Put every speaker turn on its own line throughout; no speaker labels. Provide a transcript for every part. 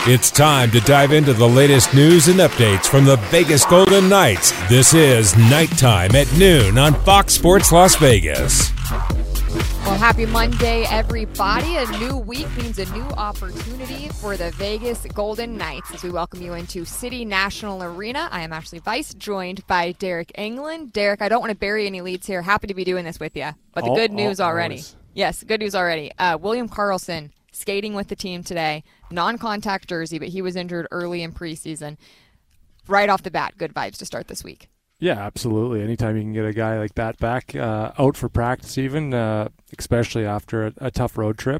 It's time to dive into the latest news and updates from the Vegas Golden Knights. This is Nighttime at noon on Fox Sports Las Vegas.
Well, happy Monday, everybody. A new week means a new opportunity for the Vegas Golden Knights as we welcome you into City National Arena. I am Ashley Weiss, joined by Derek Englund. Derek, I don't want to bury any leads here. Happy to be doing this with you. But the good news already. Yes, good news already. William Karlsson skating with the team today. Non-contact jersey, but he was injured early in preseason. Right off the bat, good vibes to start this week.
Yeah, absolutely. Anytime you can get a guy like that back out for practice even, especially after a tough road trip,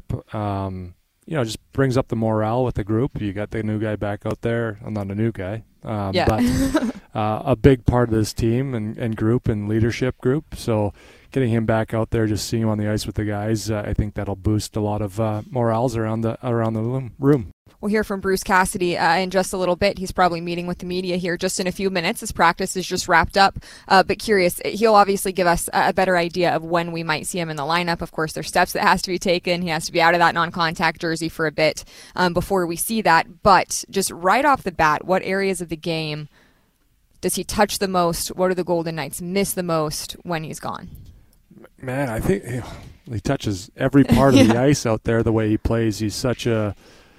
just brings up the morale with the group. You got the new guy back out there. I'm not a new guy, but a big part of this team and group and leadership group. So getting him back out there, just seeing him on the ice with the guys, I think that'll boost a lot of morales around the room.
We'll hear from Bruce Cassidy in just a little bit. He's probably meeting with the media here just in a few minutes. His practice is just wrapped up. But curious, he'll obviously give us a better idea of when we might see him in the lineup. Of course, there's steps that has to be taken. He has to be out of that non-contact jersey for a bit before we see that. But just right off the bat, what areas of the game does he touch the most? What do the Golden Knights miss the most when he's gone?
Man, I think he touches every part of the ice out there the way he plays. He's such a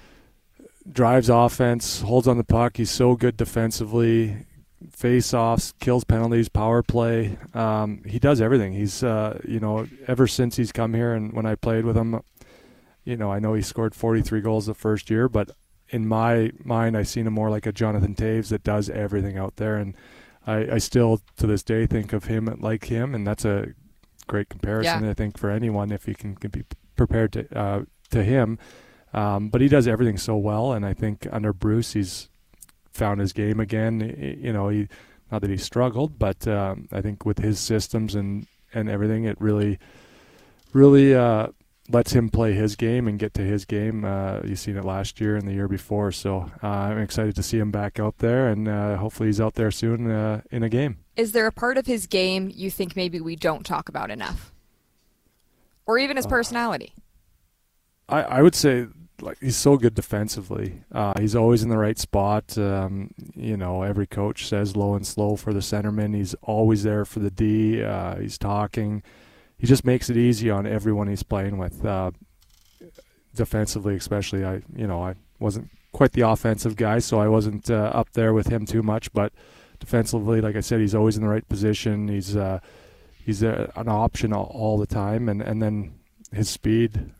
drives offense, holds on the puck. He's so good defensively, face-offs, kills penalties, power play. He does everything. He's, ever since he's come here and when I played with him, I know he scored 43 goals the first year, but in my mind, I seen him more like a Jonathan Toews that does everything out there. And I still, to this day, think of him like him, and that's a great comparison, I think, for anyone if you can be prepared to him. But he does everything so well, and I think under Bruce he's found his game again. He not that he struggled, but I think with his systems and everything, it really lets him play his game and get to his game. You've seen it last year and the year before, so I'm excited to see him back out there, and hopefully he's out there soon in a game.
Is there a part of his game you think maybe we don't talk about enough? Or even his personality?
I would say he's so good defensively. He's always in the right spot. Every coach says low and slow for the centerman. He's always there for the D. He's talking. He just makes it easy on everyone he's playing with. Defensively, especially, I wasn't quite the offensive guy, so I wasn't up there with him too much. But defensively, like I said, he's always in the right position. He's an option all the time, and then his speed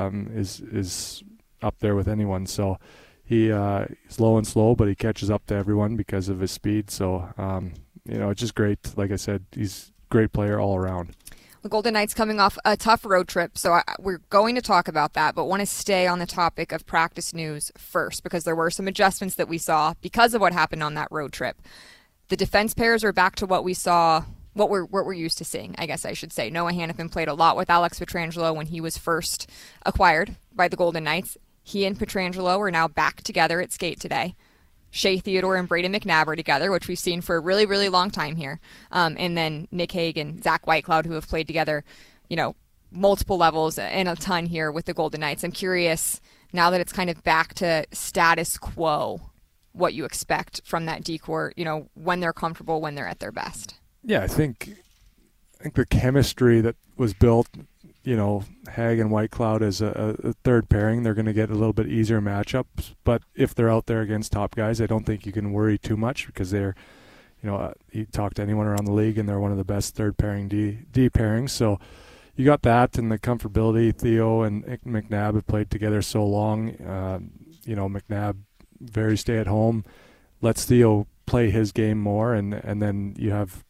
is up there with anyone. So he's low and slow, but he catches up to everyone because of his speed. So it's just great. Like I said, he's a great player all around.
The Golden Knights coming off a tough road trip, so we're going to talk about that, but want to stay on the topic of practice news first because there were some adjustments that we saw because of what happened on that road trip. The defense pairs are back to what we saw. What we're used to seeing, I guess I should say. Noah Hanifin played a lot with Alex Pietrangelo when he was first acquired by the Golden Knights. He and Pietrangelo are now back together at skate today. Shea Theodore and Brayden McNabb are together, which we've seen for a really, really long time here. And then Nick Hague, Zach Whitecloud, who have played together, multiple levels and a ton here with the Golden Knights. I'm curious, now that it's kind of back to status quo, what you expect from that decor, when they're comfortable, when they're at their best.
Yeah, I think the chemistry that was built, Hague and Whitecloud as a third pairing, they're going to get a little bit easier matchups. But if they're out there against top guys, I don't think you can worry too much because they're, you talk to anyone around the league and they're one of the best third pairing D pairings. So you got that and the comfortability. Theo and McNabb have played together so long. McNabb very stay at home, lets Theo play his game more, and then you have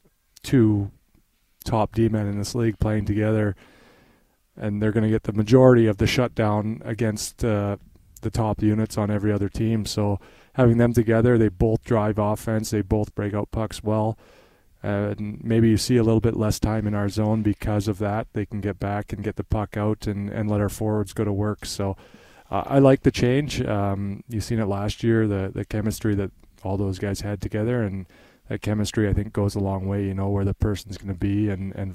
two top D-men in this league playing together, and they're going to get the majority of the shutdown against the top units on every other team. So having them together, they both drive offense, they both break out pucks well, and maybe you see a little bit less time in our zone because of that. They can get back and get the puck out and let our forwards go to work. So I like the change. You've seen it last year, the chemistry that all those guys had together, and that chemistry, I think, goes a long way. Where the person's going to be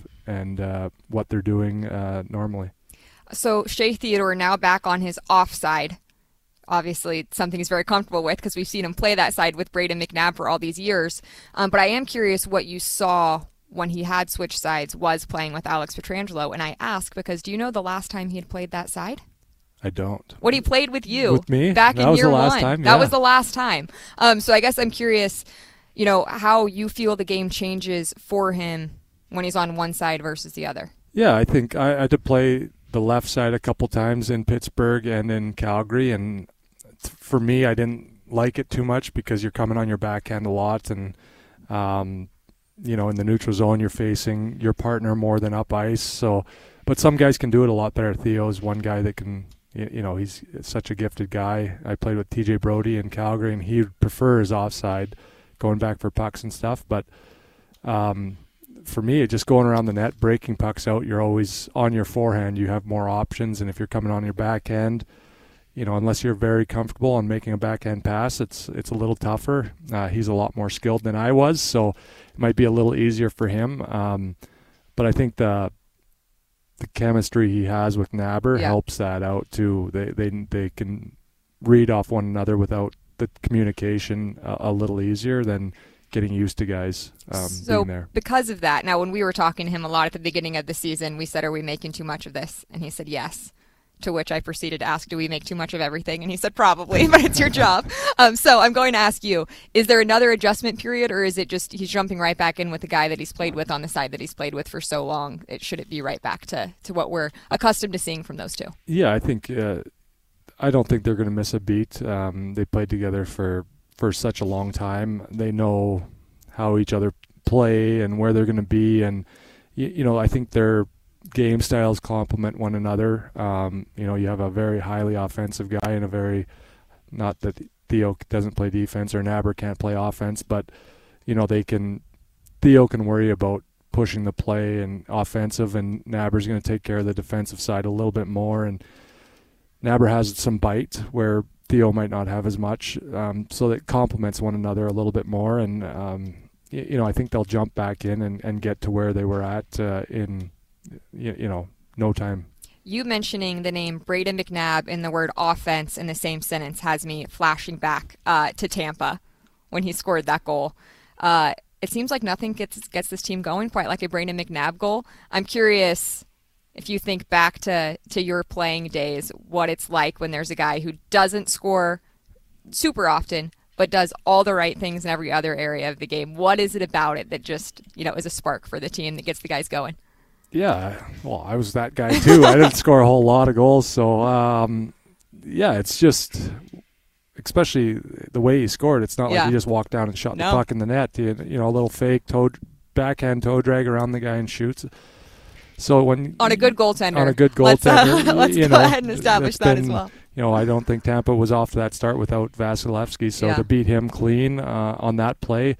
and what they're doing normally.
So Shea Theodore now back on his offside. obviously something he's very comfortable with because we've seen him play that side with Brayden McNabb for all these years. But I am curious what you saw when he had switched sides was playing with Alex Pietrangelo. And I ask because do you know the last time he had played that side?
I don't.
When he played with you.
With me?
Back
that
in
was
year
the last
one.
time?
That
yeah.
was the last time. So I guess I'm curious, how you feel the game changes for him when he's on one side versus the other.
Yeah, I think I had to play the left side a couple times in Pittsburgh and in Calgary, and for me, I didn't like it too much because you're coming on your backhand a lot, and in the neutral zone, you're facing your partner more than up ice. So, but some guys can do it a lot better. Theo's one guy that can. He's such a gifted guy. I played with TJ Brody in Calgary, and he would prefer his offside, going back for pucks and stuff. But for me, just going around the net, breaking pucks out, you're always on your forehand. You have more options, and if you're coming on your backhand, unless you're very comfortable on making a backhand pass, it's a little tougher. He's a lot more skilled than I was, so it might be a little easier for him. But I think the chemistry he has with Naber helps that out too. They can read off one another without the communication a little easier than getting used to guys being there.
Because of that, now when we were talking to him a lot at the beginning of the season, we said, are we making too much of this? And he said yes. To which I proceeded to ask, do we make too much of everything? And he said, probably, but it's your job. So I'm going to ask you, is there another adjustment period, or is it just he's jumping right back in with the guy that he's played with on the side that he's played with for so long? Should it be right back to what we're accustomed to seeing from those two?
Yeah, I think I don't think they're going to miss a beat. They played together for such a long time. They know how each other play and where they're going to be, and I think their game styles complement one another. You have a very highly offensive guy and a very, not that Theo doesn't play defense or Naber can't play offense, but Theo can worry about pushing the play and offensive, and Naber's going to take care of the defensive side a little bit more, and Naber has some bite where Theo might not have as much, so that complements one another a little bit more, and I think they'll jump back in and get to where they were at in no time.
You mentioning the name Brayden McNabb and the word offense in the same sentence has me flashing back to Tampa when he scored that goal. It seems like nothing gets this team going quite like a Brayden McNabb goal. I'm curious if you think back to your playing days, what it's like when there's a guy who doesn't score super often but does all the right things in every other area of the game. What is it about it that just, is a spark for the team that gets the guys going?
Yeah, well, I was that guy too. I didn't score a whole lot of goals, so it's just, especially the way he scored. It's not like he just walked down and shot the puck in the net. A little fake backhand toe drag around the guy and shoots. So when
on a good goaltender, let's go ahead and establish that as well.
I don't think Tampa was off to that start without Vasilevsky. So to beat him clean on that play,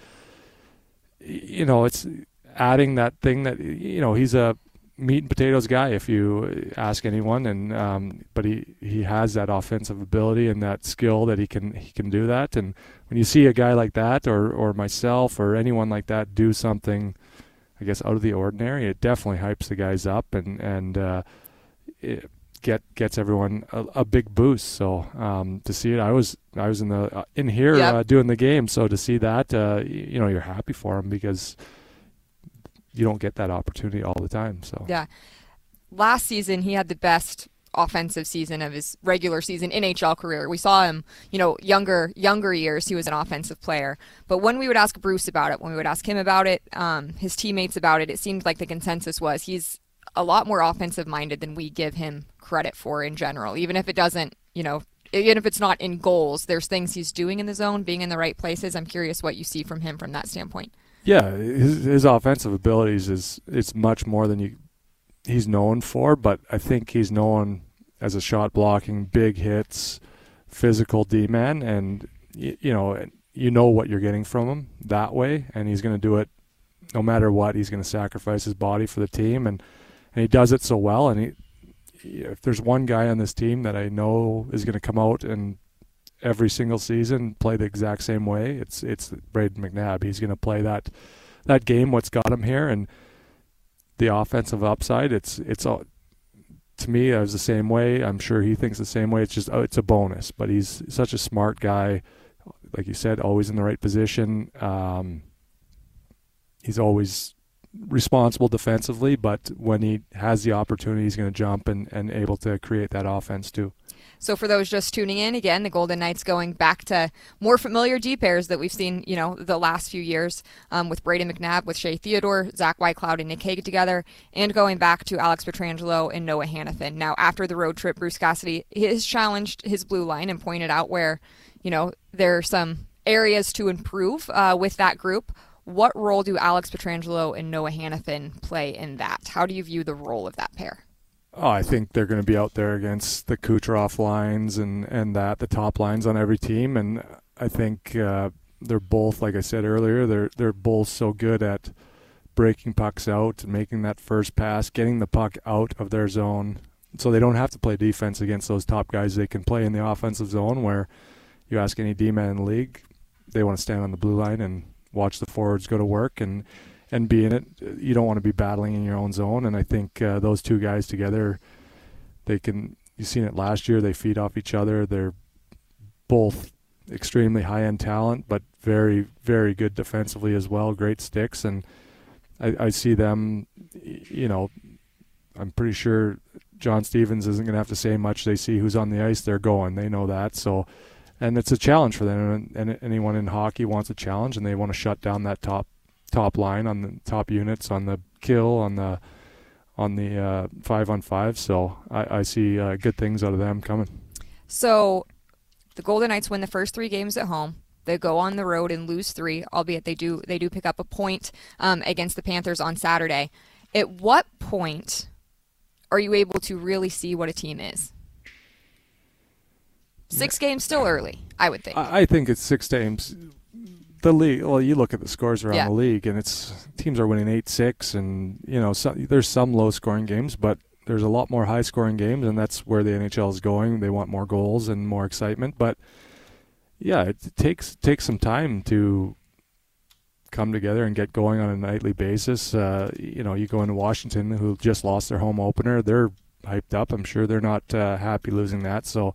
it's adding that thing that he's a meat and potatoes guy if you ask anyone, and but he has that offensive ability and that skill that he can do that. And when you see a guy like that, or myself or anyone like that do something, I guess, out of the ordinary, it definitely hypes the guys up and it gets everyone a big boost. So to see it, I was in here doing the game, so to see that, you're happy for him because you don't get that opportunity all the time. So
last season he had the best offensive season of his regular season NHL career. We saw him, younger years he was an offensive player. But when we would ask Bruce about it, when we would ask him about it, his teammates about it, it seemed like the consensus was he's a lot more offensive minded than we give him credit for in general. Even if it doesn't, even if it's not in goals, there's things he's doing in the zone, being in the right places. I'm curious what you see from him from that standpoint.
Yeah, his offensive abilities it's much more than he's known for, but I think he's known as a shot blocking, big hits, physical D-man, and you know what you're getting from him that way, and he's going to do it no matter what. He's going to sacrifice his body for the team, and he does it so well. And if there's one guy on this team that I know is going to come out and every single season play the exact same way, it's Brayden McNabb. He's going to play that game, what's got him here, and the offensive upside, it's all to me, I was the same way. I'm sure he thinks the same way. It's just, it's a bonus. But he's such a smart guy. Like you said, always in the right position. He's always responsible defensively, but when he has the opportunity, he's going to jump and able to create that offense too.
So for those just tuning in, again, the Golden Knights going back to more familiar D pairs that we've seen, the last few years with Brayden McNabb, with Shea Theodore, Zach Whitecloud, and Nick Hague together, and going back to Alex Pietrangelo and Noah Hanifin. Now, after the road trip, Bruce Cassidy has challenged his blue line and pointed out where, there are some areas to improve with that group. What role do Alex Pietrangelo and Noah Hanifin play in that? How do you view the role of that pair?
Oh, I think they're going to be out there against the Kucherov lines and the top lines on every team. And I think they're both, like I said earlier, they're both so good at breaking pucks out, making that first pass, getting the puck out of their zone. So they don't have to play defense against those top guys. They can play in the offensive zone where you ask any D-man in the league, they want to stand on the blue line and watch the forwards go to work and be in it. You don't want to be battling in your own zone, and I think those two guys together, you've seen it last year, they feed off each other. They're both extremely high-end talent, but very, very good defensively as well, great sticks, and I see them, I'm pretty sure John Stevens isn't going to have to say much. They see who's on the ice, they're going. They know that, so... And it's a challenge for them, and anyone in hockey wants a challenge, and they want to shut down that top line on the top units, on the kill, on the 5-on-5. So I see good things out of them coming.
So the Golden Knights win the first 3 games at home. They go on the road and lose 3, albeit they do pick up a point against the Panthers on Saturday. At what point are you able to really see what a team is? 6 games still early, I would think.
I think it's 6 games. The league. Well, you look at the scores around the league, and teams are winning 8-6, and there's some low-scoring games, but there's a lot more high-scoring games, and that's where the NHL is going. They want more goals and more excitement, but yeah, it takes some time to come together and get going on a nightly basis. You go into Washington, who just lost their home opener. They're hyped up. I'm sure they're not happy losing that. So.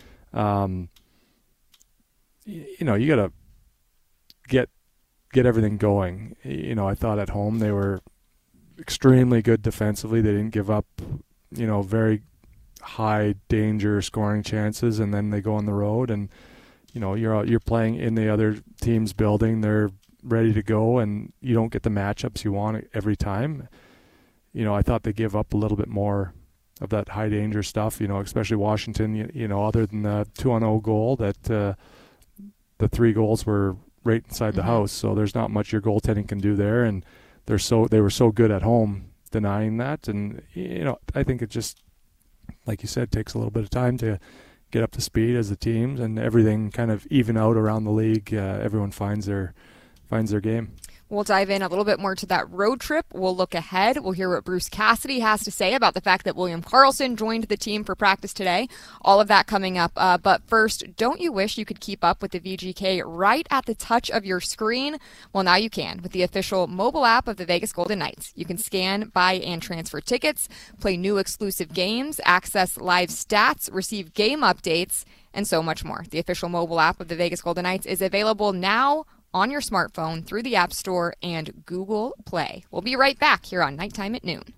You got to get everything going. I thought at home they were extremely good defensively. They didn't give up, very high danger scoring chances, and then they go on the road and, you're playing in the other team's building. They're ready to go, and you don't get the matchups you want every time. I thought they give up a little bit more of that high danger stuff, especially Washington, other than the 2-on-0 goal, that the 3 goals were right inside the house. So there's not much your goaltending can do there. And they were so good at home denying that. And, I think it just, like you said, takes a little bit of time to get up to speed as the teams and everything kind of even out around the league. Everyone finds their game.
We'll dive in a little bit more to that road trip. We'll look ahead. We'll hear what Bruce Cassidy has to say about the fact that William Karlsson joined the team for practice today. All of that coming up. But first, don't you wish you could keep up with the VGK right at the touch of your screen? Well, now you can with the official mobile app of the Vegas Golden Knights. You can scan, buy, and transfer tickets, play new exclusive games, access live stats, receive game updates, and so much more. The official mobile app of the Vegas Golden Knights is available now on your smartphone through the App Store and Google Play. We'll be right back here on Nighttime at Noon.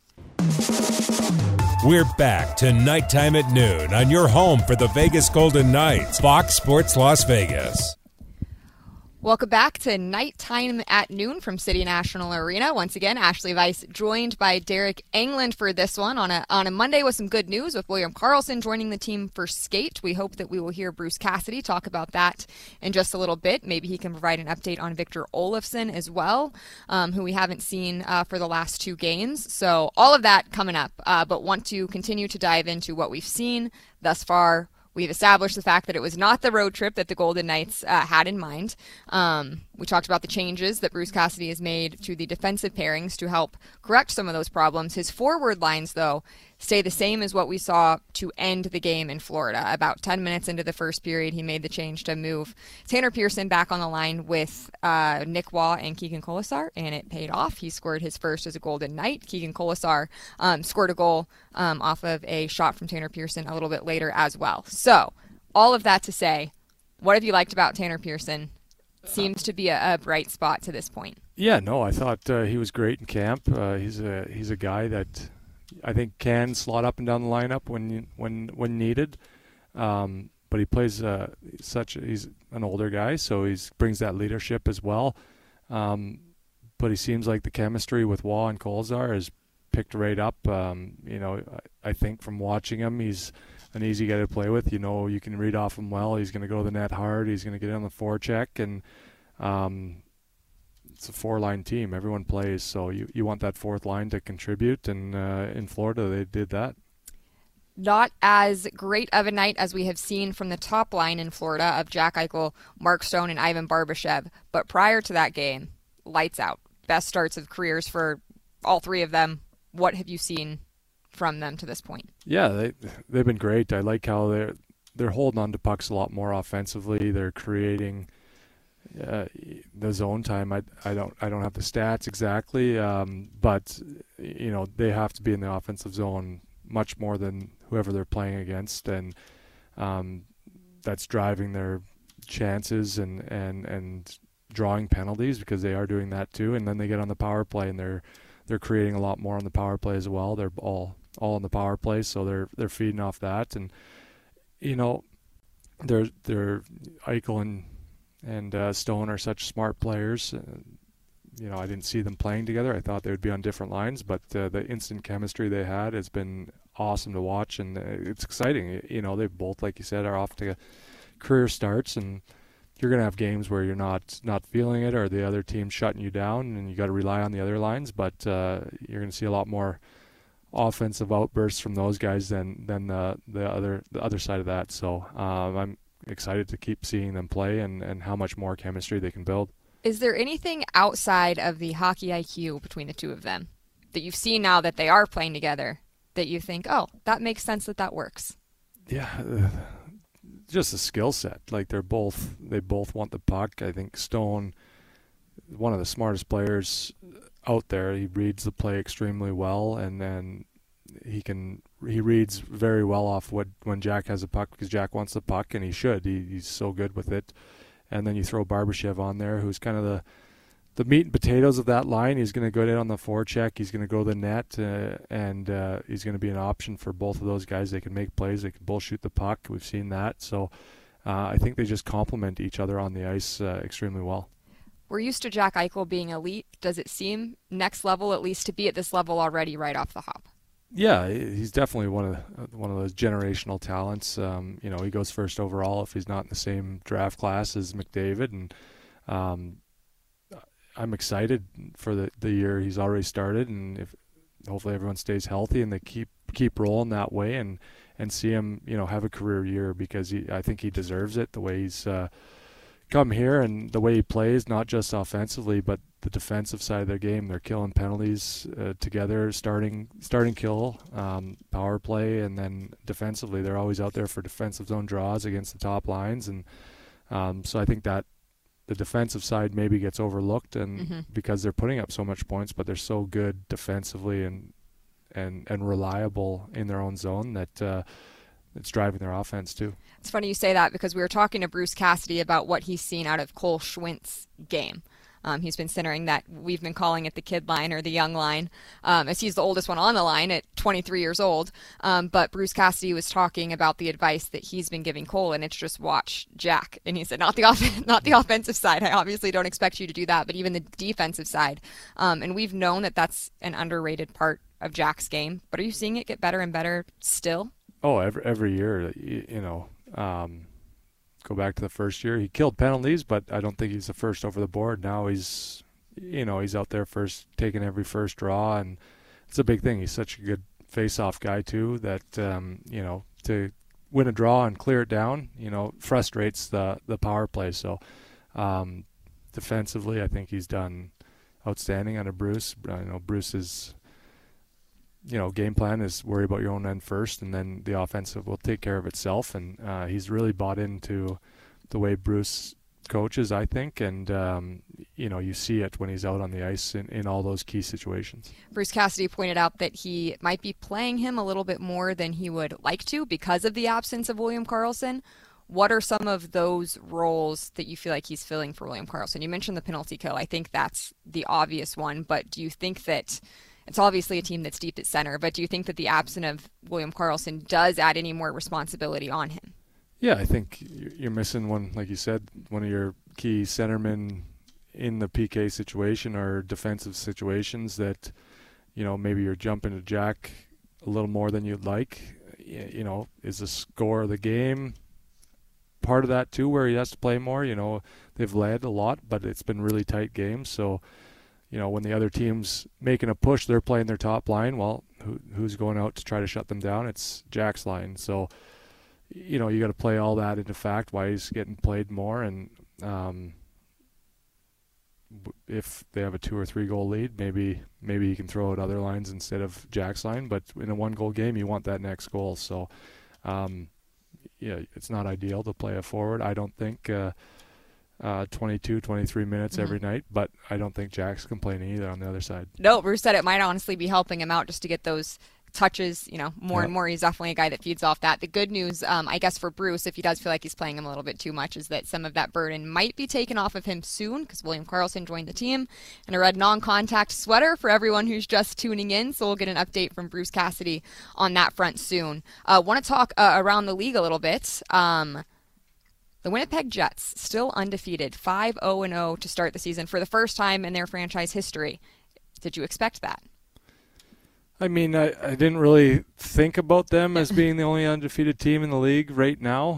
We're back to Nighttime at Noon on your home for the Vegas Golden Knights, Fox Sports Las Vegas.
Welcome back to Nighttime at Noon from City National Arena. Once again, Ashley Weiss joined by Derek Englund for this one on a Monday with some good news with William Karlsson joining the team for skate. We hope that we will hear Bruce Cassidy talk about that in just a little bit. Maybe he can provide an update on Victor Olofsson as well, who we haven't seen for the last 2 games. So all of that coming up, but want to continue to dive into what we've seen thus far. We've established the fact that it was not the road trip that the Golden Knights had in mind. We talked about the changes that Bruce Cassidy has made to the defensive pairings to help correct some of those problems. His forward lines, though, stay the same as what we saw to end the game in Florida. About 10 minutes into the first period, he made the change to move Tanner Pearson back on the line with Nick Waugh and Keegan Colasar, and it paid off. He scored his first as a Golden Knight. Keegan Colasar scored a goal off of a shot from Tanner Pearson a little bit later as well. So, all of that to say, what have you liked about Tanner Pearson? Seems to be a bright spot to this point.
Yeah, no, I thought he was great in camp. He's a guy that I think can slot up and down the lineup when needed. But he plays he's an older guy, so he brings that leadership as well. But he seems like the chemistry with Waugh and Colasar has picked right up. I think from watching him, he's an easy guy to play with. You can read off him well. He's going to go to the net hard. He's going to get on the forecheck, and it's a four-line team. Everyone plays, so you want that fourth line to contribute, and in Florida they did that.
Not as great of a night as we have seen from the top line in Florida of Jack Eichel, Mark Stone, and Ivan Barbashev. But prior to that game, lights out. Best starts of careers for all three of them. What have you seen from them to this point?
Yeah, they've been great. I like how they're holding on to pucks a lot more offensively. They're creating the zone time. I don't have the stats exactly, but they have to be in the offensive zone much more than whoever they're playing against, and that's driving their chances and drawing penalties, because they are doing that too. And then they get on the power play, and they're creating a lot more on the power play as well. They're all on the power play, so they're feeding off that. And they're Eichel and Stone are such smart players. I didn't see them playing together. I thought they would be on different lines, but the instant chemistry they had has been awesome to watch, and it's exciting. They both, like you said, are off to career starts, and you're going to have games where you're not feeling it, or the other team's shutting you down, and you got to rely on the other lines. But you're going to see a lot more offensive outbursts from those guys than the other side of that. So I'm excited to keep seeing them play and how much more chemistry they can build.
Is there anything outside of the hockey IQ between the two of them that you've seen now that they are playing together that you think, oh, that makes sense that works?
Yeah, just a skill set. Like they both want the puck. I think Stone, one of the smartest players out there, he reads the play extremely well, and then he reads very well off when Jack has a puck, because Jack wants the puck, and he should. He's so good with it. And then you throw Barbashev on there, who's kind of the meat and potatoes of that line. He's going to go in on the forecheck. He's going to go to the net, and he's going to be an option for both of those guys. They can make plays. They can both shoot the puck. We've seen that. So I think they just complement each other on the ice extremely well.
We're used to Jack Eichel being elite. Does it seem next level, at least to be at this level already right off the hop?
Yeah, he's definitely one of those generational talents. He goes first overall if he's not in the same draft class as McDavid, and I'm excited for the year he's already started, and if hopefully everyone stays healthy and they keep rolling that way, and see him have a career year, because I think he deserves it, the way he's come here and the way he plays, not just offensively but the defensive side of their game. They're killing penalties together, starting kill, power play, and then defensively they're always out there for defensive zone draws against the top lines, and so I think that the defensive side maybe gets overlooked, and because they're putting up so much points, but they're so good defensively and reliable in their own zone that it's driving their offense too.
It's funny you say that, because we were talking to Bruce Cassidy about what he's seen out of Cole Schwintz's game. He's been centering that, we've been calling it the kid line or the young line, as he's the oldest one on the line at 23 years old. But Bruce Cassidy was talking about the advice that he's been giving Cole, and it's just watch Jack. And he said, not the offensive side. I obviously don't expect you to do that, but even the defensive side. And we've known that that's an underrated part of Jack's game. But are you seeing it get better and better still?
Oh, every year, go back to the first year, he killed penalties, but I don't think he's the first over the board. Now he's out there first, taking every first draw, and it's a big thing. He's such a good face-off guy too, that to win a draw and clear it down, frustrates the power play. So defensively, I think he's done outstanding under Bruce. Bruce has game plan is worry about your own end first, and then the offensive will take care of itself. And he's really bought into the way Bruce coaches, I think, and you see it when he's out on the ice in all those key situations.
Bruce Cassidy pointed out that he might be playing him a little bit more than he would like to because of the absence of William Karlsson. What are some of those roles that you feel like he's filling for William Karlsson? You mentioned the penalty kill. I think that's the obvious one, but do you think that it's obviously a team that's deep at center, but do you think that the absence of William Karlsson does add any more responsibility on him?
Yeah, I think you're missing one, like you said, one of your key centermen in the PK situation or defensive situations that, maybe you're jumping to Jack a little more than you'd like. Is the score of the game part of that too, where he has to play more? They've led a lot, but it's been really tight games. So, when the other team's making a push, they're playing their top line. Well, who's going out to try to shut them down? It's Jack's line. So, you got to play all that into fact why he's getting played more. And if they have a 2 or 3 goal lead, maybe he can throw out other lines instead of Jack's line. But in a 1-goal game, you want that next goal. So, it's not ideal to play a forward. I don't think 22, 23 minutes every night, but I don't think Jack's complaining either on the other side.
No, Bruce said it might honestly be helping him out just to get those touches, more and more. He's definitely a guy that feeds off that. The good news, I guess, for Bruce, if he does feel like he's playing him a little bit too much, is that some of that burden might be taken off of him soon because William Karlsson joined the team in a red non-contact sweater for everyone who's just tuning in. So we'll get an update from Bruce Cassidy on that front soon. Want to talk around the league a little bit. The Winnipeg Jets, still undefeated, 5-0-0 to start the season for the first time in their franchise history. Did you expect that?
I mean, I didn't really think about them as being the only undefeated team in the league right now.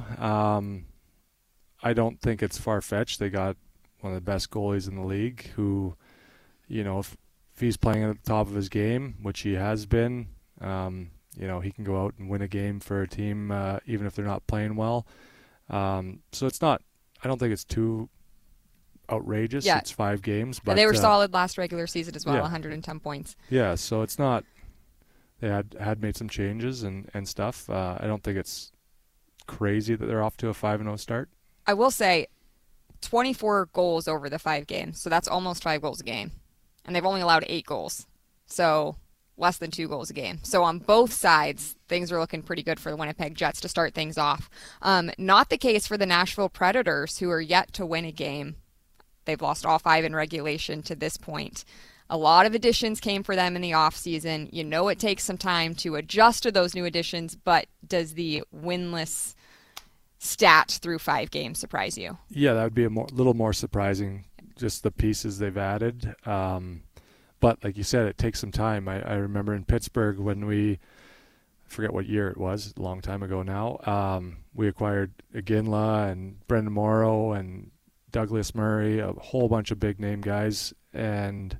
I don't think it's far-fetched. They got one of the best goalies in the league who, if he's playing at the top of his game, which he has been, he can go out and win a game for a team even if they're not playing well. So it's not – I don't think it's too outrageous. Yeah. It's 5 games. But
they were solid last regular season as well, 110 points.
Yeah, so it's not – they had made some changes and stuff. I don't think it's crazy that they're off to a 5-0 start.
I will say 24 goals over the 5 games, so that's almost 5 goals a game. And they've only allowed 8 goals, so less than 2 goals a game. So on both sides, things are looking pretty good for the Winnipeg Jets to start things off. Not the case for the Nashville Predators, who are yet to win a game. They've lost all 5 in regulation to this point. A lot of additions came for them in the offseason. It takes some time to adjust to those new additions, but does the winless stat through 5 games surprise you?
Yeah, that would be a little more surprising, just the pieces they've added. But like you said, it takes some time. I remember in Pittsburgh when I forget what year it was, a long time ago now, we acquired Iginla and Brendan Morrow and Douglas Murray, a whole bunch of big-name guys, and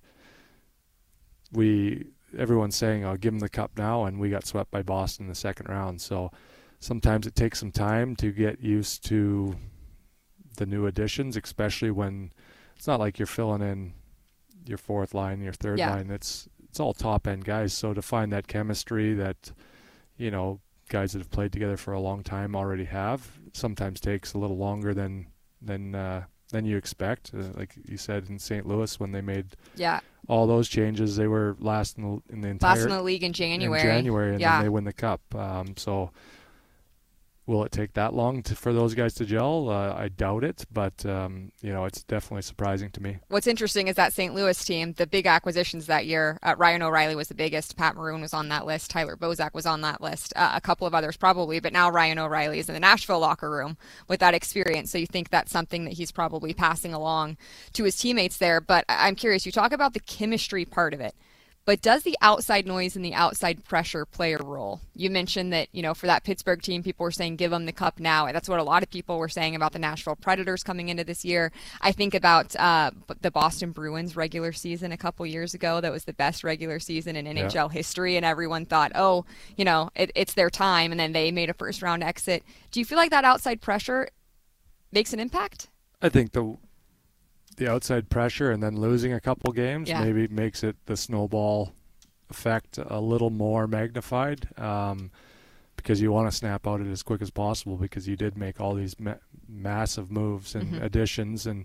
everyone's saying, "I'll give them the cup now," and we got swept by Boston in the second round. So sometimes it takes some time to get used to the new additions, especially when it's not like you're filling in your 4th line, your 3rd line. It's all top end guys. So to find that chemistry that guys that have played together for a long time already have, sometimes takes a little longer than you expect. Like you said in St. Louis when they made all those changes, they were last in the
league in January.
And then they win the cup. So will it take that long for those guys to gel? I doubt it, but it's definitely surprising to me.
What's interesting is that St. Louis team, the big acquisitions that year, Ryan O'Reilly was the biggest, Pat Maroon was on that list, Tyler Bozak was on that list, a couple of others probably, but now Ryan O'Reilly is in the Nashville locker room with that experience, so you think that's something that he's probably passing along to his teammates there. But I'm curious, you talk about the chemistry part of it. But does the outside noise and the outside pressure play a role? You mentioned that, for that Pittsburgh team, people were saying, give them the cup now. That's what a lot of people were saying about the Nashville Predators coming into this year. I think about the Boston Bruins regular season a couple years ago. That was the best regular season in NHL history, and everyone thought, it's their time, and then they made a first-round exit. Do you feel like that outside pressure makes an impact?
I think the outside pressure and then losing a couple games maybe makes it the snowball effect a little more magnified, because you want to snap out it as quick as possible, because you did make all these massive moves and additions, and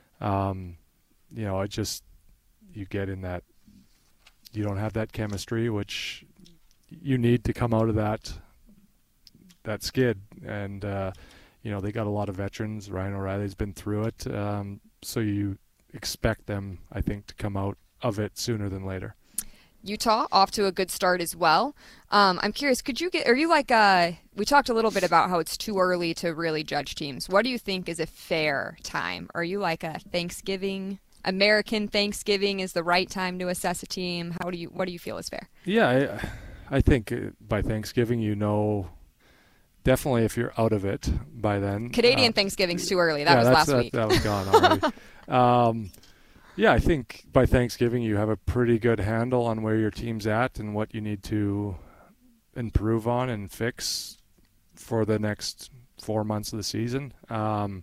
it just, you get in that, you don't have that chemistry, which you need to come out of that skid. And they got a lot of veterans. Ryan O'Reilly's been through it, so you expect them, I think, to come out of it sooner than later.
Utah off to a good start as well. I'm curious, are you like, we talked a little bit about how it's too early to really judge teams. What do you think is a fair time? Are you like a American Thanksgiving is the right time to assess a team? What do you feel is fair?
Yeah, I think by Thanksgiving, definitely if you're out of it by then.
Canadian Thanksgiving's too early. That was last week.
That was gone already. I think by Thanksgiving you have a pretty good handle on where your team's at and what you need to improve on and fix for the next 4 months of the season. I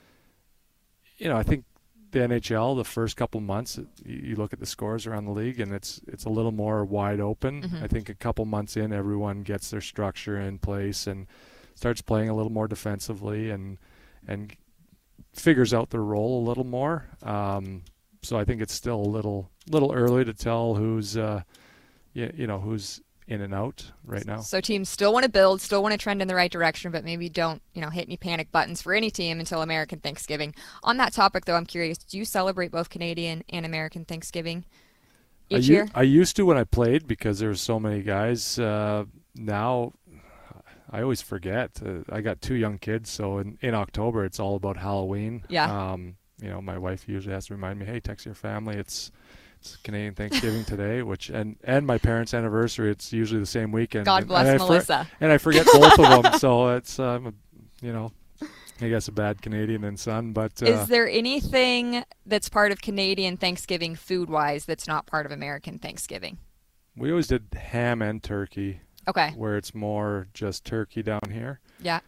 think the NHL, the first couple months, you look at the scores around the league and it's a little more wide open.
Mm-hmm.
I think a couple months in, everyone gets their structure in place and starts playing a little more defensively and figures out their role a little more. So I think it's still a little early to tell who's who's in and out right now.
So teams still want to build, still want to trend in the right direction, but maybe don't, hit any panic buttons for any team until American Thanksgiving. On that topic, though, I'm curious, do you celebrate both Canadian and American Thanksgiving each year?
I used to when I played, because there were so many guys. Now I always forget. I got 2 young kids, so in October it's all about Halloween.
Yeah.
My wife usually has to remind me, hey, text your family. It's Canadian Thanksgiving today, and my parents' anniversary. It's usually the same weekend.
God bless Melissa.
And I forget both of them, so it's I guess a bad Canadian and son. But
is there anything that's part of Canadian Thanksgiving food-wise that's not part of American Thanksgiving?
We always did ham and turkey.
Okay.
Where it's more just turkey down here.
Yeah.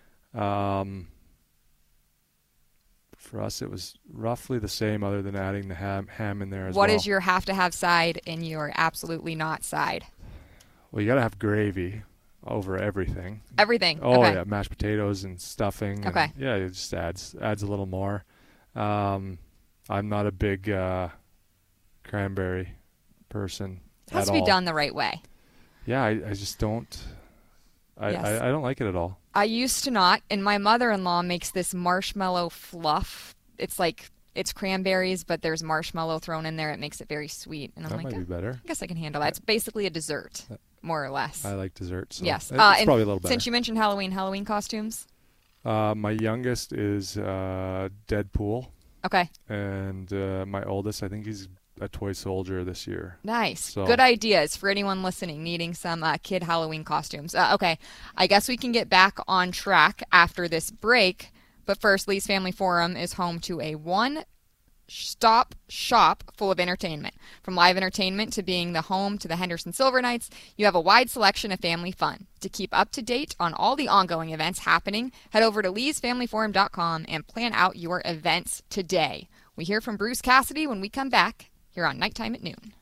For us, it was roughly the same, other than adding the ham in there as well.
What is your have-to-have side and your absolutely not side?
Well, you got to have gravy over everything.
Everything?
Oh,
okay.
Yeah, mashed potatoes and stuffing.
Okay.
And, it just adds a little more. I'm not a big cranberry person at all.
It has to be done the right way.
Yeah, I just don't. I don't like it at all.
I used to not, and my mother-in-law makes this marshmallow fluff. It's like it's cranberries, but there's marshmallow thrown in there. It makes it very sweet, and I'm
that might be better.
I guess I can handle that. It's basically a dessert, more or less.
I like desserts. So
yes,
it's probably a little better.
Since you mentioned Halloween costumes.
My youngest is Deadpool.
Okay.
And my oldest, I think he's a toy soldier this year.
Nice.
So.
Good ideas for anyone listening needing some kid Halloween costumes. Okay. I guess we can get back on track after this break. But first, Lee's Family Forum is home to a one-stop shop full of entertainment. From live entertainment to being the home to the Henderson Silver Knights, you have a wide selection of family fun. To keep up to date on all the ongoing events happening, head over to leesfamilyforum.com and plan out your events today. We hear from Bruce Cassidy when we come back here on Nighttime at Noon.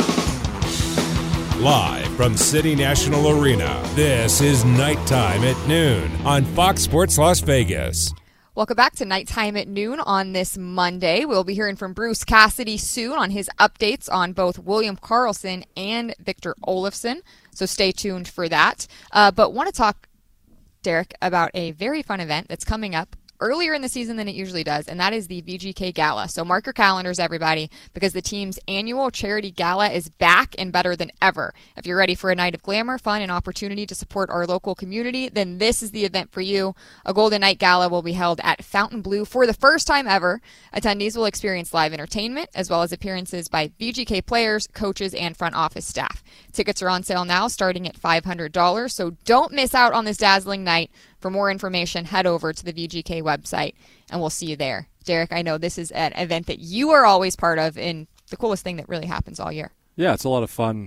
Live from City National Arena, this is Nighttime at Noon on Fox Sports Las Vegas.
Welcome back to Nighttime at Noon on this Monday. We'll be hearing from Bruce Cassidy soon on his updates on both William Karlsson and Victor Olofsson, so stay tuned for that. But want to talk, Derek, about a very fun event that's coming up earlier in the season than it usually does, and that is the VGK Gala. So mark your calendars, everybody, because the team's annual charity gala is back and better than ever. If you're ready for a night of glamour, fun, and opportunity to support our local community, then this is the event for you. A Golden Night Gala will be held at Fontainebleau for the first time ever. Attendees will experience live entertainment, as well as appearances by VGK players, coaches, and front office staff. Tickets are on sale now, starting at $500, so don't miss out on this dazzling night. For more information, head over to the VGK website, and we'll see you there. Derek, I know this is an event that you are always part of, and the coolest thing that really happens all year.
Yeah, it's a lot of fun.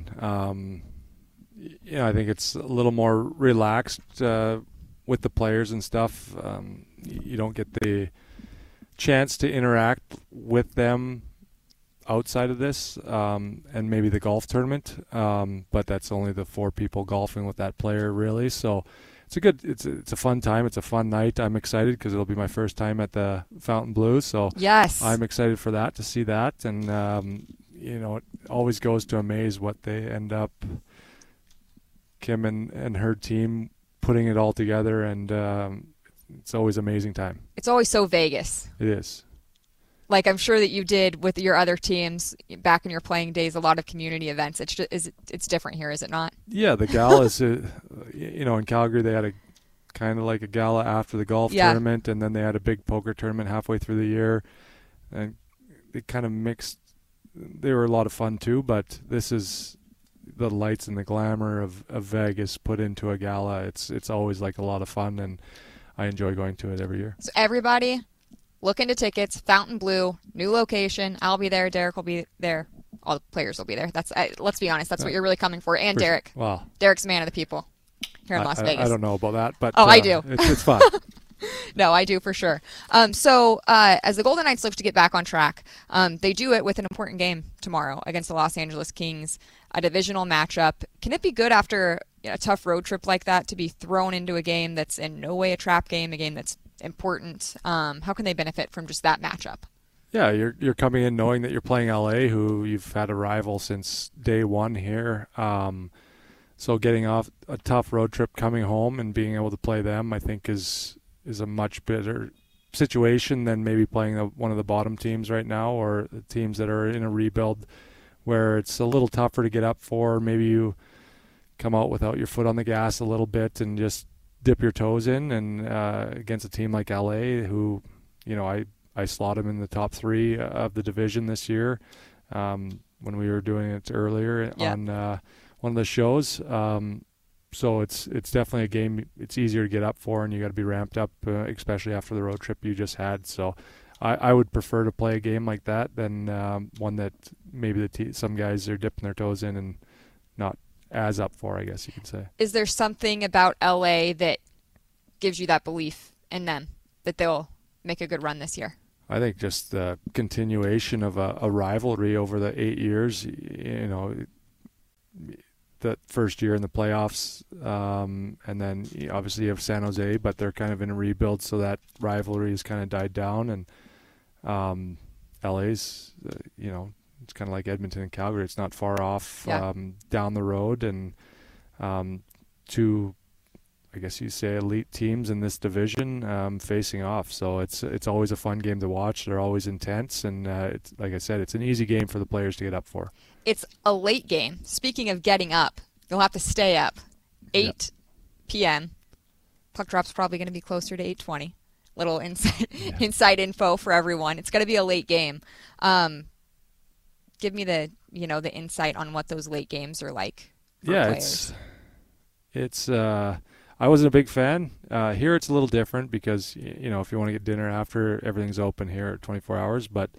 I think it's a little more relaxed with the players and stuff. You don't get the chance to interact with them outside of this, and maybe the golf tournament. But that's only the 4 people golfing with that player, really. So it's a fun time. It's a fun night. I'm excited because it'll be my first time at the Fontainebleau. So
yes,
I'm excited for that, to see that. And it always goes to amaze what they end up, Kim and her team, putting it all together, and it's always an amazing time.
It's always so Vegas.
It is.
Like I'm sure that you did with your other teams back in your playing days, a lot of community events. It's different here, is it not?
Yeah, the gala is, in Calgary they had a kind of like a gala after the golf tournament, and then they had a big poker tournament halfway through the year, and they kind of mixed. They were a lot of fun too, but this is the lights and the glamour of Vegas put into a gala. It's always like a lot of fun, and I enjoy going to it every year.
So everybody, look into tickets. Fontainebleau, new location. I'll be there. Derek will be there. All the players will be there. Let's be honest. That's what you're really coming for. And Derek.
Wow.
Derek's man of the people here in Las Vegas.
I don't know about that, but
I do.
It's fun.
No, I do for sure. So as the Golden Knights look to get back on track, they do it with an important game tomorrow against the Los Angeles Kings, a divisional matchup. Can it be good after a tough road trip like that to be thrown into a game that's in no way a trap game, a game that's important? How can they benefit from just that matchup?
Yeah, you're coming in knowing that you're playing LA, who you've had a rival since day one here. So getting off a tough road trip, coming home and being able to play them, I think is a much better situation than maybe playing one of the bottom teams right now, or the teams that are in a rebuild where it's a little tougher to get up for. Maybe you come out without your foot on the gas a little bit and just dip your toes in, and against a team like LA, who, I slot them in the top 3 of the division this year when we were doing it earlier on one of the shows. So it's definitely a game it's easier to get up for, and you got to be ramped up, especially after the road trip you just had. So I would prefer to play a game like that than one that maybe some guys are dipping their toes in and not as up for, I guess you could say. Is
there something about LA that gives you that belief in them that they'll make a good run this year?
I think just the continuation of a rivalry over the 8 years, the first year in the playoffs, and then obviously you have San Jose, but they're kind of in a rebuild, so that rivalry has kind of died down. And LA's, it's kind of like Edmonton and Calgary. It's not far off down the road, and 2, I guess you say, elite teams in this division facing off. So it's always a fun game to watch. They're always intense, and it's, like I said, it's an easy game for the players to get up for.
It's a late game. Speaking of getting up, you'll have to stay up. 8 p.m. Puck drop's probably going to be closer to 8:20. Little inside info for everyone. It's going to be a late game. Give me the insight on what those late games are like for players.
It's I wasn't a big fan. Here it's a little different because, if you want to get dinner after, everything's open here at 24 hours. But,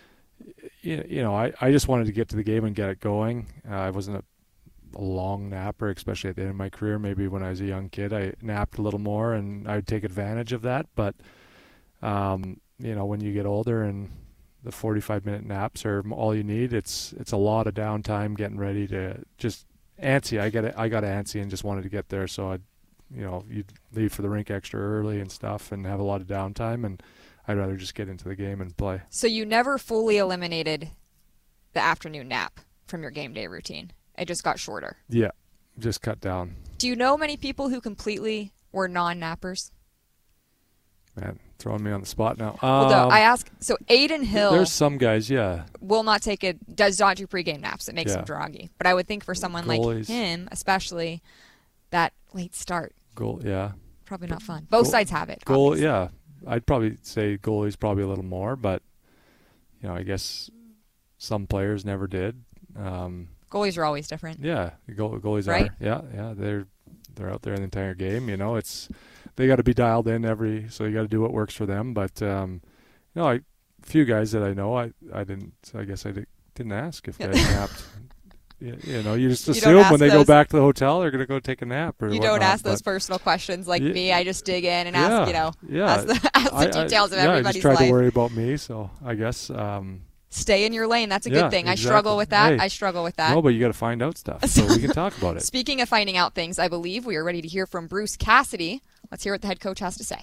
I just wanted to get to the game and get it going. I wasn't a long napper, especially at the end of my career. Maybe when I was a young kid, I napped a little more, and I would take advantage of that. But, when you get older and the 45-minute naps are all you need, it's a lot of downtime getting ready to just antsy. I got antsy and just wanted to get there, so you'd leave for the rink extra early and stuff and have a lot of downtime, and I'd rather just get into the game and play.
So you never fully eliminated the afternoon nap from your game day routine. It just got shorter.
Yeah, just cut down.
Do you know many people who completely were non-nappers?
Man, throwing me on the spot now.
Well, no, I ask. So Aiden Hill.
There's some guys, yeah.
Will not take it. Does not do pregame naps. It makes him groggy. But I would think for someone like him, especially, that late start. Probably not fun. Both sides have it.
Yeah. I'd probably say goalie's probably a little more, but I guess some players never did.
Goalies are always different.
Yeah, goalies
right?
are. Yeah. They're out there in the entire game. They got to be dialed in so you got to do what works for them. But a few guys that I know, I guess I didn't ask if guys napped. You just assume when they go back to the hotel, they're going to go take a nap or
you
whatnot.
Don't ask those personal questions like me. I just dig in and ask, ask the details of everybody's life.
I just try to worry about me. So I guess,
Stay in your lane. That's a good thing.
Exactly.
I struggle with that.
Hey,
I struggle with that.
No, but you got to find out stuff so we can talk about it.
Speaking of finding out things, I believe we are ready to hear from Bruce Cassidy. Let's hear what the head coach has to say.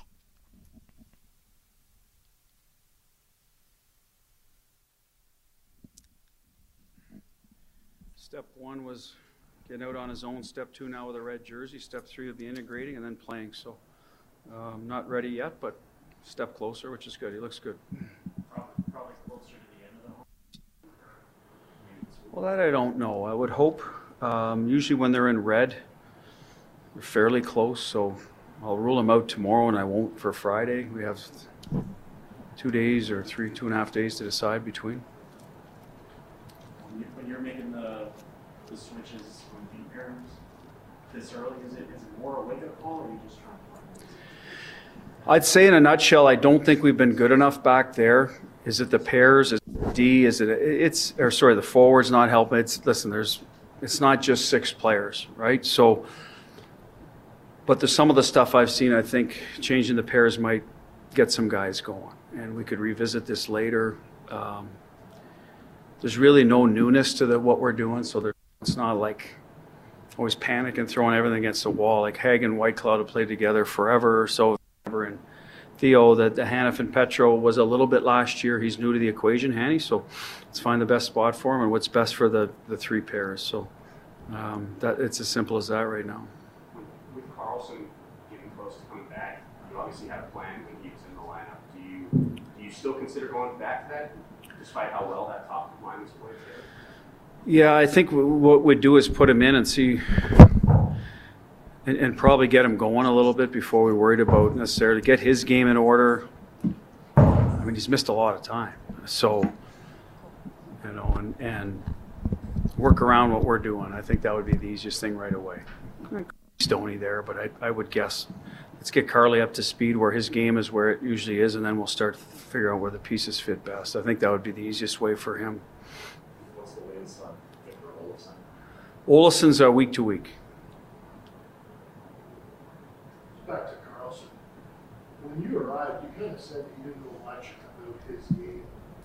Step 1 was getting out on his own. Step 2 now with a red jersey. Step 3 will be integrating and then playing. So not ready yet, but step closer, which is good. He looks good.
Probably closer to the end of the
Well, that I don't know. I would hope. Usually when they're in red, they're fairly close. So I'll rule them out tomorrow, and I won't for Friday. We have 2 days or 2.5 days to decide between.
When you're making the switches from deep pairs this early, is it more a wake-up call, or are you just trying to find it?
I'd say in a nutshell, I don't think we've been good enough back there. Is it the pairs? Is it D? Is it the forwards not helping? It's not just 6 players, right? So, but some of the stuff I've seen, I think changing the pairs might get some guys going, and we could revisit this later. There's really no newness to what we're doing, so it's not like always panicking, throwing everything against the wall. Like Hague and Whitecloud have played together forever or so. And Theo, the Hanif Petro was a little bit last year. He's new to the equation, Hanny, so let's find the best spot for him and what's best for the 3 pairs. So that it's as simple as that right now.
With Carlson getting close to coming back, you obviously had a plan when he was in the lineup. Do you still consider going back to that, despite how well that top line was played there?
Yeah, I think what we'd do is put him in and see, and probably get him going a little bit before we worried about necessarily get his game in order. I mean, he's missed a lot of time, so and work around what we're doing. I think that would be the easiest thing right away. Stoney there, but I would guess let's get Carly up to speed where his game is where it usually is, and then we'll start to figure out where the pieces fit best. I think that would be the easiest way for him.
What's the latest on Victor Olofsson?
Olofsson's week to week.
Back to Carlson. When you arrived, you kind of said that you didn't know much about his game.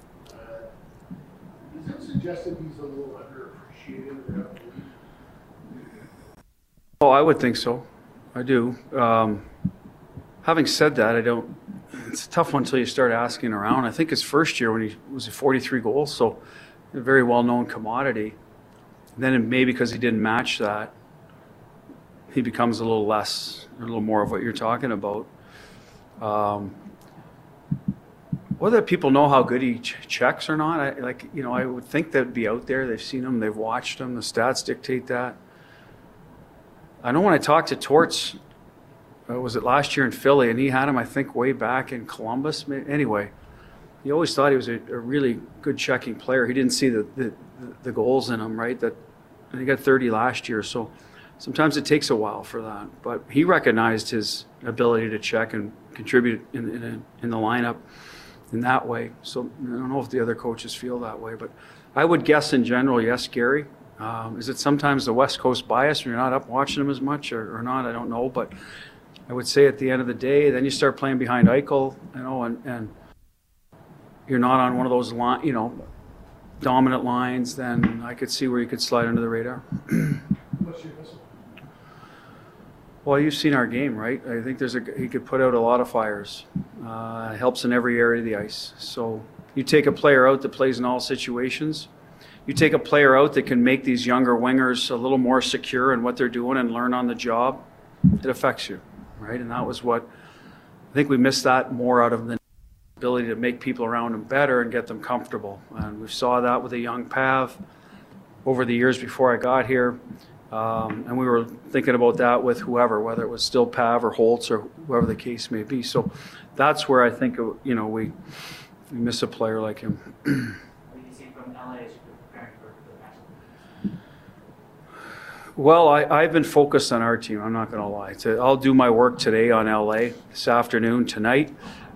Does it suggest that he's a little underappreciated around the league?
Oh, I would think so. I do. Having said that, it's a tough one until you start asking around. I think his first year when he was at 43 goals, so a very well-known commodity. And then maybe because he didn't match that, he becomes a little more of what you're talking about. Whether people know how good he checks or not, I would think that'd be out there. They've seen him, they've watched him. The stats dictate that. I know when I talked to Torts, was it last year in Philly, and he had him, I think, way back in Columbus. Anyway, he always thought he was a really good checking player. He didn't see the goals in him, right? And he got 30 last year, so sometimes it takes a while for that. But he recognized his ability to check and contribute in the lineup in that way. So I don't know if the other coaches feel that way, but I would guess in general, yes, Gary. Is it sometimes the West Coast bias when you're not up watching them as much or not? I don't know, but I would say at the end of the day, then you start playing behind Eichel, and you're not on one of those dominant lines, then I could see where you could slide under the radar.
What's your missile?
Well, you've seen our game, right? I think he could put out a lot of fires. Helps in every area of the ice. So you take a player out that plays in all situations. You take a player out that can make these younger wingers a little more secure in what they're doing and learn on the job. It affects you, right? And that was what I think we missed that more out of the ability to make people around him better and get them comfortable. And we saw that with a young Pav over the years before I got here. And we were thinking about that with whoever, whether it was still Pav or Holtz or whoever the case may be. So that's where I think, we miss a player like him.
What do you see from LA as you're preparing for the match?
Well, I've been focused on our team. I'm not going to lie. I'll do my work today on LA, this afternoon, tonight.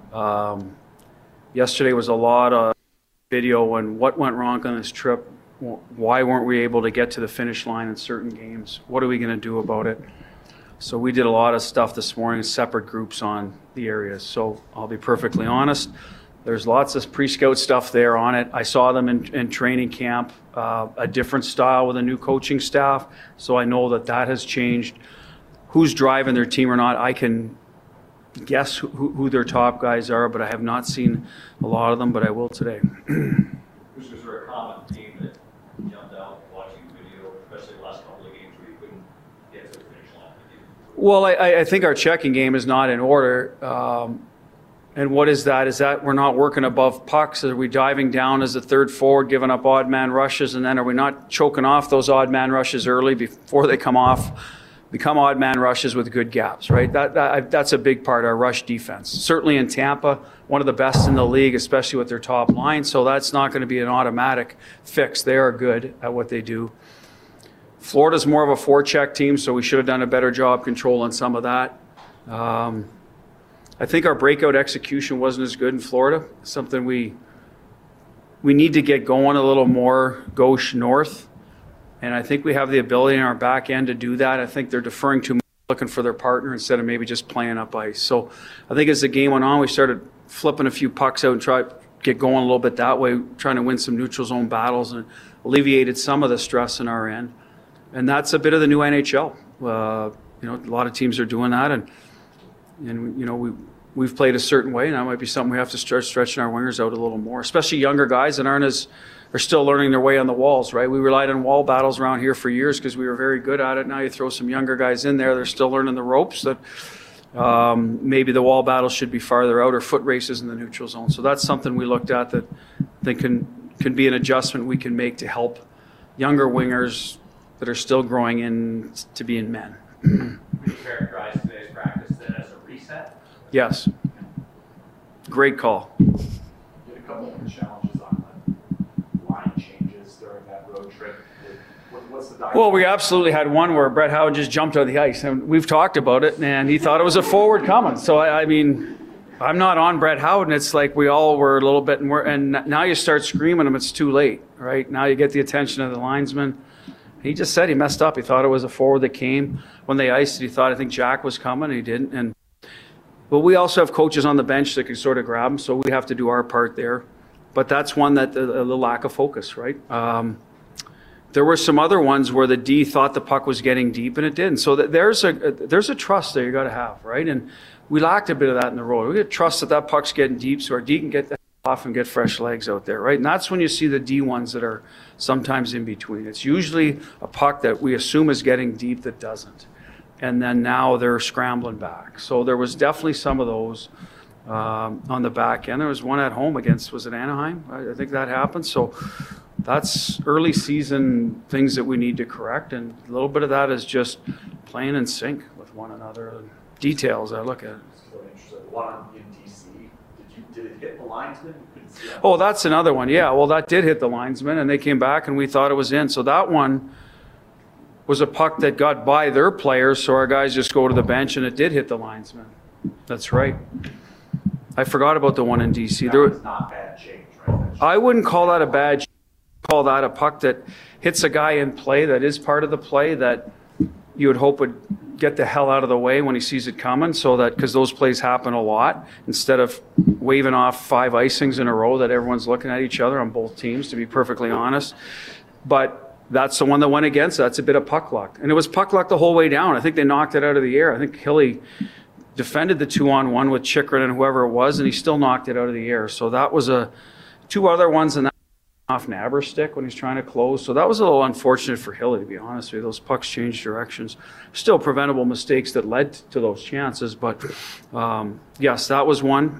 Yesterday was a lot of video on what went wrong on this trip. Why weren't we able to get to the finish line in certain games? What are we going to do about it? So we did a lot of stuff this morning, separate groups on the areas. So I'll be perfectly honest. There's lots of pre-scout stuff there on it. I saw them in training camp, a different style with a new coaching staff, so I know that has changed. Who's driving their team or not, I can guess who their top guys are, but I have not seen a lot of them, but I will today.
Was there a common theme that jumped out watching the video, especially the last couple of games where you couldn't get to the finish line?
Well, I think our checking game is not in order. And what is that? Is that we're not working above pucks? Are we diving down as a third forward, giving up odd man rushes? And then are we not choking off those odd man rushes early before they come odd man rushes with good gaps, right? That's a big part, our rush defense. Certainly in Tampa, one of the best in the league, especially with their top line. So that's not going to be an automatic fix. They are good at what they do. Florida's more of a forecheck team, so we should have done a better job controlling some of that. I think our breakout execution wasn't as good in Florida. Something we need to get going a little more gauche north. And I think we have the ability in our back end to do that. I think they're deferring too much, looking for their partner instead of maybe just playing up ice. So I think as the game went on, we started flipping a few pucks out and try to get going a little bit that way, trying to win some neutral zone battles, and alleviated some of the stress in our end. And that's a bit of the new NHL. A lot of teams are doing that, and we've played a certain way, and that might be something we have to start stretching our wingers out a little more, especially younger guys that are still learning their way on the walls, right? We relied on wall battles around here for years because we were very good at it. Now you throw some younger guys in there, they're still learning the ropes, that maybe the wall battles should be farther out, or foot races in the neutral zone. So that's something we looked at that can be an adjustment we can make to help younger wingers that are still growing in to being men.
Would you characterize today's practice then as a reset?
Yes. Great call.
You had a couple of challenges on the line changes during that road trip. What's the dynamic?
Well, we absolutely had one where Brett Howard just jumped out of the ice, and we've talked about it, and he thought it was a forward coming. So, I mean, I'm not on Brett Howard, and it's like we all were a little bit, and now you start screaming him, it's too late, right? Now you get the attention of the linesman. He just said he messed up. He thought it was a forward that came. When they iced it, I think Jack was coming, and he didn't. But we also have coaches on the bench that can sort of grab him, so we have to do our part there. But that's one that the lack of focus, right? There were some other ones where the D thought the puck was getting deep, and it didn't. So there's a trust there you got to have, right? And we lacked a bit of that in the road. We got to trust that puck's getting deep, so our D can get that off and get fresh legs out there, right? And that's when you see the D ones that are sometimes in between. It's usually a puck that we assume is getting deep that doesn't. And then now they're scrambling back. So there was definitely some of those on the back end. There was one at home against, was it Anaheim? I think that happened. So that's early season things that we need to correct. And a little bit of that is just playing in sync with one another. Details I look at.
Really interesting. One in DC. Did it hit the linesman?
Oh, that's another one. Yeah, well, that did hit the linesman, and they came back, and we thought it was in. So that one was a puck that got by their players, so our guys just go to the bench, and it did hit the linesman. That's right. I forgot about the one in DC.
That was not bad change, right?
I wouldn't call that a bad change. I'd call that a puck that hits a guy in play that is part of the play that you would hope would get the hell out of the way when he sees it coming, so that, because those plays happen a lot, instead of waving off 5 icings in a row that everyone's looking at each other on both teams, to be perfectly honest. But that's the one that went against. That's a bit of puck luck. And it was puck luck the whole way down. I think they knocked it out of the air. I think Hilly defended the 2-on-1 with Chychrun and whoever it was, and he still knocked it out of the air. So that was 2 other ones, and that off Naber's stick when he's trying to close. So that was a little unfortunate for Hilly, to be honest with you. Those pucks changed directions. Still preventable mistakes that led to those chances. But yes, that was one.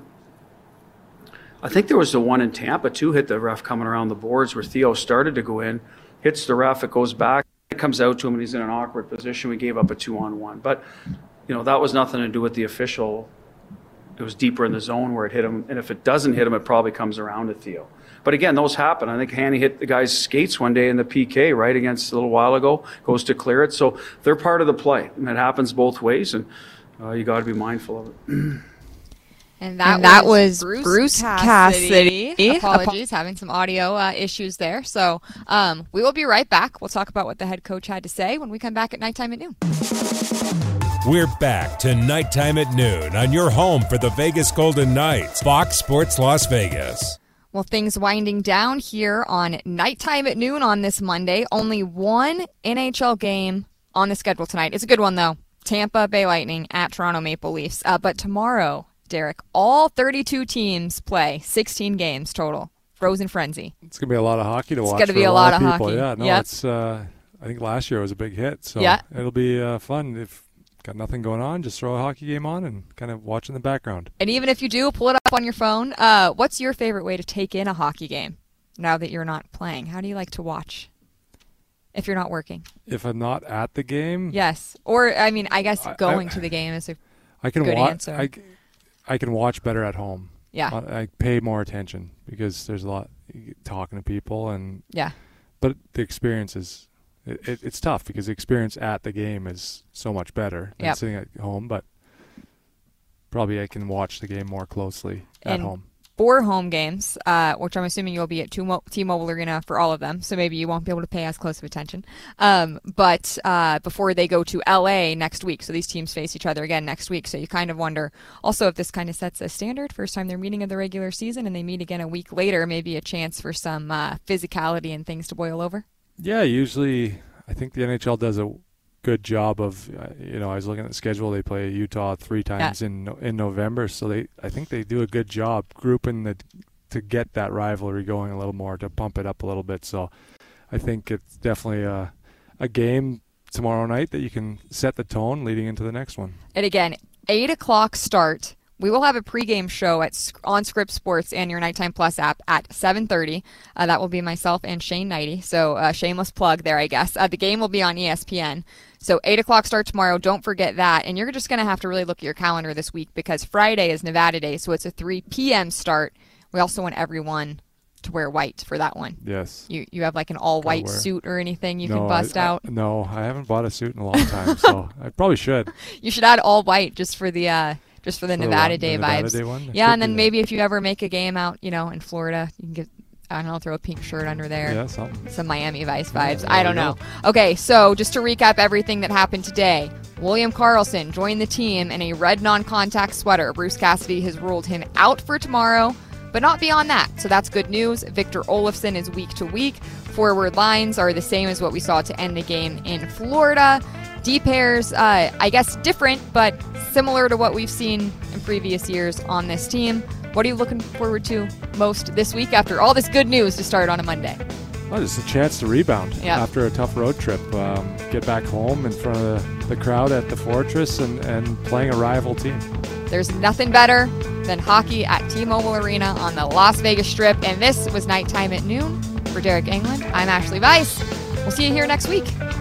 I think there was the one in Tampa too, hit the ref coming around the boards, where Theo started to go in, hits the ref, it goes back, it comes out to him, and he's in an awkward position. We gave up a 2-on-1. But, that was nothing to do with the official. It was deeper in the zone where it hit him. And if it doesn't hit him, it probably comes around to Theo. But again, those happen. I think Hanny hit the guy's skates one day in the PK, right, against a little while ago, goes to clear it. So they're part of the play, and it happens both ways, and you got to be mindful of it.
And that was Bruce Cassidy. Apologies, having some audio issues there. So we will be right back. We'll talk about what the head coach had to say when we come back at Nighttime at Noon.
We're back to Nighttime at Noon on your home for the Vegas Golden Knights, Fox Sports Las Vegas.
Well, things winding down here on Nighttime at Noon on this Monday. Only one NHL game on the schedule tonight. It's a good one, though. Tampa Bay Lightning at Toronto Maple Leafs. But tomorrow, Derek, all 32 teams play 16 games total. Frozen Frenzy.
It's going to be a lot of hockey to watch.
It's going to be
for
a lot of
people.
hockey.
Yeah, no,
Yep.
it's. I think last year was a big hit, so
Yeah.
it'll be fun. If got nothing going on, just throw a hockey game on and kind of watch in the background.
And even if you do, pull it up on your phone. What's your favorite way to take in a hockey game now that you're not playing? How do you like to watch if you're not working?
If I'm not at the game,
Yes. Or, I mean, I guess going to the game is a
I can
good
watch.
answer.
I can watch better at home.
Yeah.
I pay more attention because there's a lot talking to people
Yeah.
But the experience is it's tough because the experience at the game is so much better than
Yep.
sitting at home. But probably I can watch the game more closely at
And
home.
4 home games, which I'm assuming you'll be at T-Mobile Arena for all of them, so maybe you won't be able to pay as close of attention. But before they go to LA next week, so these teams face each other again next week, so you kind of wonder also if this kind of sets a standard. First time they're meeting in the regular season and they meet again a week later, maybe a chance for some physicality and things to boil over.
Yeah, usually I think the NHL does a good job of, I was looking at the schedule. They play Utah 3 times in November, so I think they do a good job grouping to get that rivalry going a little more, to pump it up a little bit. So I think it's definitely a game tomorrow night that you can set the tone leading into the next one.
And again, 8 o'clock start. We will have a pregame show on Script Sports and your Nighttime Plus app at 7:30. That will be myself and Shane Knighty. So shameless plug there, I guess. The game will be on ESPN. So 8 o'clock start tomorrow. Don't forget that. And you're just going to have to really look at your calendar this week because Friday is Nevada Day, so it's a 3 p.m. start. We also want everyone to wear white for that one.
Yes.
You have like an all-white suit or anything you can bust out?
No, I haven't bought a suit in a long time, so I probably should.
You should add all white just for the Nevada Day
Nevada
vibes.
Day one?
Yeah, and then maybe if you ever make a game out, in Florida, you can get, I don't know, throw a pink shirt under there.
Yeah, something.
Some Miami Vice vibes.
Yeah,
I don't know. Okay, so just to recap everything that happened today. William Karlsson joined the team in a red non-contact sweater. Bruce Cassidy has ruled him out for tomorrow, but not beyond that. So that's good news. Victor Olofsson is week to week. Forward lines are the same as what we saw to end the game in Florida. D pairs, I guess different, but similar to what we've seen in previous years on this team. What are you looking forward to most this week after all this good news to start on a Monday?
Well, just a chance to rebound after a tough road trip. Get back home in front of the crowd at the Fortress and playing a rival team.
There's nothing better than hockey at T-Mobile Arena on the Las Vegas Strip. And this was Nighttime at Noon. For Derek England, I'm Ashley Weiss. We'll see you here next week.